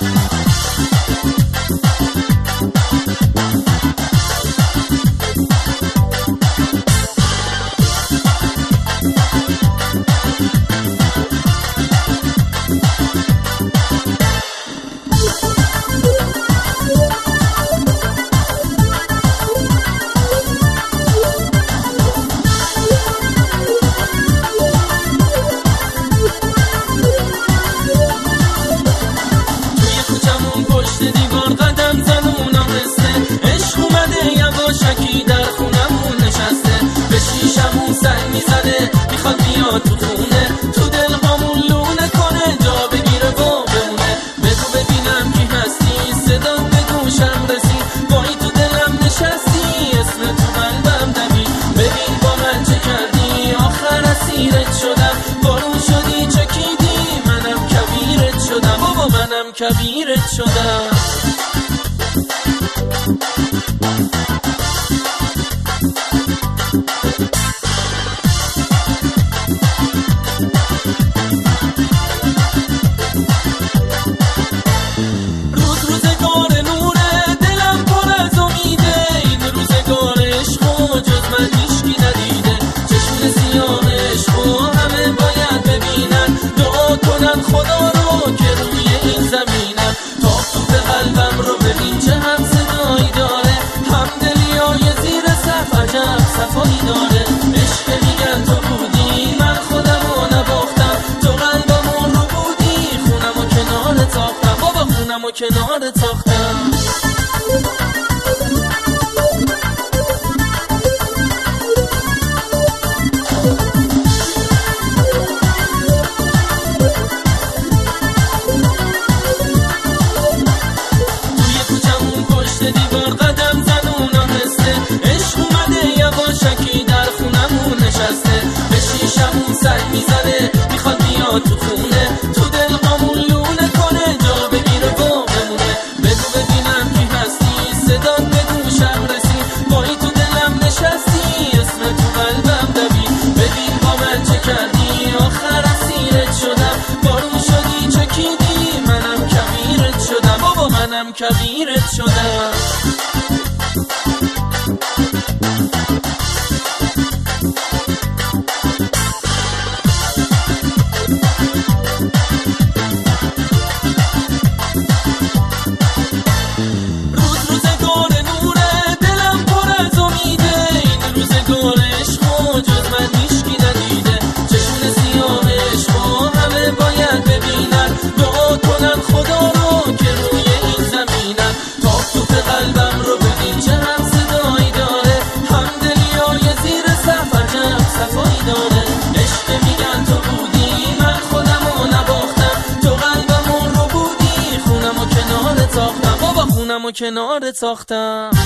میخواد بیاد تو خونه، تو دل هامون لونه کنه، جا بگیره و بمونه. بگو ببینم کی هستی، صدا به گوشم رسید، بایی تو دلم نشستی، اسم تو قلبم دوید. ببین با من چه کردی، آخر اسیرت شدم، بارون شدی چکیدی، منم کبیرت شدم، بابا منم کبیرت شدم. خدا رو که روی این زمینم، تا تو قلبم رو ببین چه هم صدایی داره، هم دلیای زیر صف عجب صفایی داره. عشق میگن تو بودی، من خودم رو نباختم، تو قلبم رو بودی، خونم و کنار تاختم، بابا خونم و کنار تاختم. دیوار قدم زن اونا هسته، عشق اومده یواشکی در خونمون نشسته، به شیشمون سر میزنه، میخواد بیاد تو خونه، تو دل هامون لونه کنه، جا بگیره و بمونه. بگو ببینم کی هستی، صدا به گوشم رسید، بایی تو دلم نشستی، اسم تو قلبم دوید. ببین با من چه کردی، آخر اسیرت شدم، بارون شدی چکیدی، منم کبیرت شدم، بابا منم کبیرت شدم. روزگار نوره، دلم پر از امیده، این روزگار عشق و جز من هیچکی ندیده، چشون سیاه عشق و همه باید ببینن، دعا کنن خدا رو که روی این زمینم، تا تو قلبم رو ببین چه هم صدایی داره، هم دلیای زیر صف عجب صفایی داره. عشق میگن تو بودی، من خودم رو نباختم، تو قلبم رو بودی، خونم و کنار تاختم، بابا خونم و کنار تاختم.